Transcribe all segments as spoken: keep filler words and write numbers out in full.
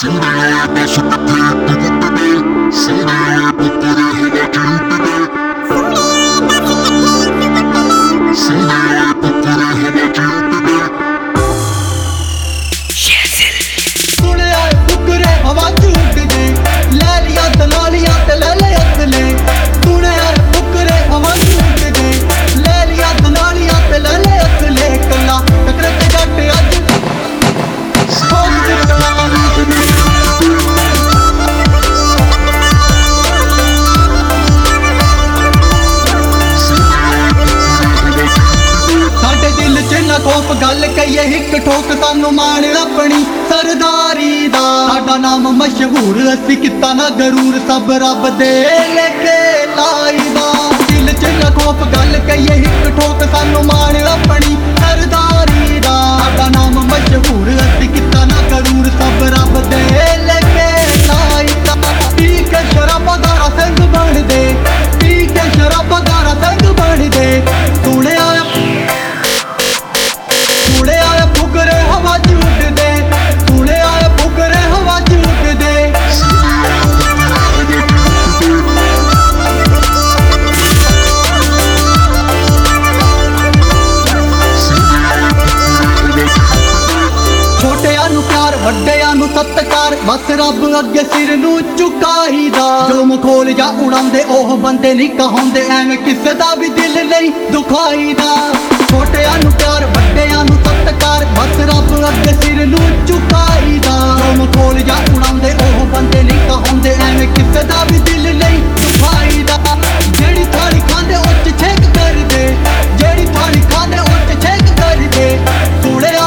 ਖੋਫ ਗੱਲ ਕਹੀਏ ਹਿੱਕ ਠੋਕ ਸਾਨੂੰ ਮਾਣ ਆਪਣੀ ਸਰਦਾਰੀ ਦਾ। ਸਾਡਾ ਨਾਮ ਮਸ਼ਹੂਰ ਅਸੀਂ ਕੀਤਾ ਨਾ ਗਰੂਰ ਸਭ ਰੱਬ ਦੇ ਲੇਖੇ ਲਾਈਦਾ। ਦਿਲ ਚ ਨਾ ਖੋਫ ਗੱਲ ਕਹੀਏ ਹਿੱਕ ਠੋਕ ਸਾਨੂੰ ਮਾਣ ਆਪਣੀ ਸਰਦਾਰੀ ਦਾ। ਸਾਡਾ ਨਾਮ ਮਸ਼ਹੂਰ ਅਸੀਂ ਕੀਤਾ ਨਾ ਗਰੂਰ ਸਭ ਰੱਬ ਦੇ ਲੇਖੇ ਲਾਈਦਾ। ਪੀ ਕੇ ਸ਼ਰਾਬਾਂ ਦਾ ਰੰਗ ਬਣਦੇ, ਪੀ ਕੇ ਸ਼ਰਾਬਾਂ ਦਾ ਰੰਗ ਬਣਦੇ। ਸੁਣਿਆ ਵੱਡਿਆਂ ਨੂੰ ਸਤਿਕਾਰ ਬਸ ਰੱਬ ਅੱਗੇ ਸਿਰ ਨੂੰ ਝੁਕਾਈਦਾ। ਜੋ ਮਖੌਲ ਜਾਂ ਉਡਾਉਂਦੇ ਉਹ ਬੰਦੇ ਨਹੀਂ ਕਹਾਉਂਦੇ, ਐਵੇਂ ਕਿਸੇ ਦਾ ਵੀ ਦਿਲ ਨਹੀਂ ਦੁਖਾਈਦਾ। ਛੋਟਿਆਂ ਨੂੰ ਪਿਆਰ ਵੱਡਿਆਂ ਨੂੰ ਸਤਿਕਾਰ ਬਸ ਰੱਬ ਅੱਗੇ ਸਿਰ ਨੂੰ ਝੁਕਾਈਦਾ। ਜੋ ਮਖੌਲ ਜਾਂ ਉਡਾਉਂਦੇ ਉਹ ਬੰਦੇ ਨਹੀਂ ਕਹਾਉਂਦੇ, ਐਵੇਂ ਕਿਸੇ ਦਾ ਵੀ ਦਿਲ ਨਹੀਂ ਦੁਖਾਈਦਾ। ਜਿਹੜੀ ਥਾਲੀ ਖਾਂਦੇ ਉਹ ਚ ਛੇਕ ਕਰਦੇ, ਜਿਹੜੀ ਥਾਲੀ ਖਾਂਦੇ ਉਹ ਚ ਛੇਕ ਕਰਦੇ। ਸੁਣਿਆ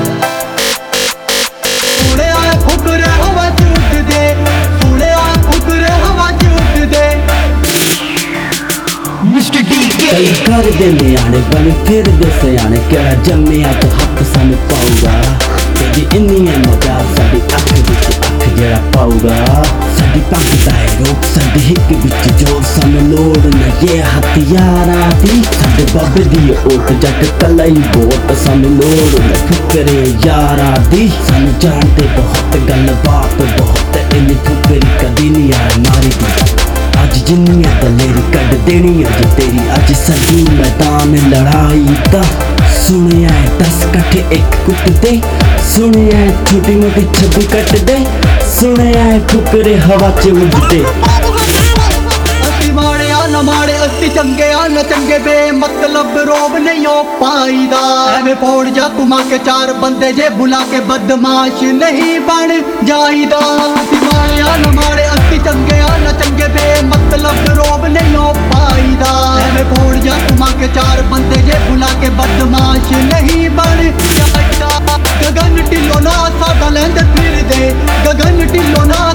कई कर दे नियाने बने फिर दे सियाने, केड़ा जम्मिया तो हक सानू पाऊगा। तेरी इन्नी है मजाल साडी अख विच अख जेड़ा पाऊगा। साडी पग दा है रोक साडी हिक विच जोर, सानू लोड़ न ये हथियारां दी। साडे बाबे दी ओट जट कला ही वोट, सानू लोड़ न फुकरे यारां दी। सानू जानते बहुत गल बात बहुत, इन्नी फुकरी कदी नहीं यार मारी दी। अज जिन्नियां दलेरी कड देनी अज तेरी, अज सदी मैदान लड़ाई दा। सुनिया है दस कट्ठे एक कुट दे, सुनिया है छोटी मोटी छब्बी कट दे। सुनिया है फुकरे हवा च उड़दे। असी माड़े आ न माड़े असी चंगे आ न चंगे, बेमतलब रोब नहीं हो पाईदा। एवें फोड़ जा घुमा के चार बंदे जे बुला के बदमाश नहीं बन जाईदा। असी माड़े आ न माड़े असी चंगे आ न चंगे, बेमतलब रोब नहीं हो पाईदा। एवें फोड़ जा घुमा के चार बंदे जे बुला के बदमाश नहीं बन जाईदा। गगन ढिल्लो ना साडा लैंदे फिरदे, गगन ढिल्लो ना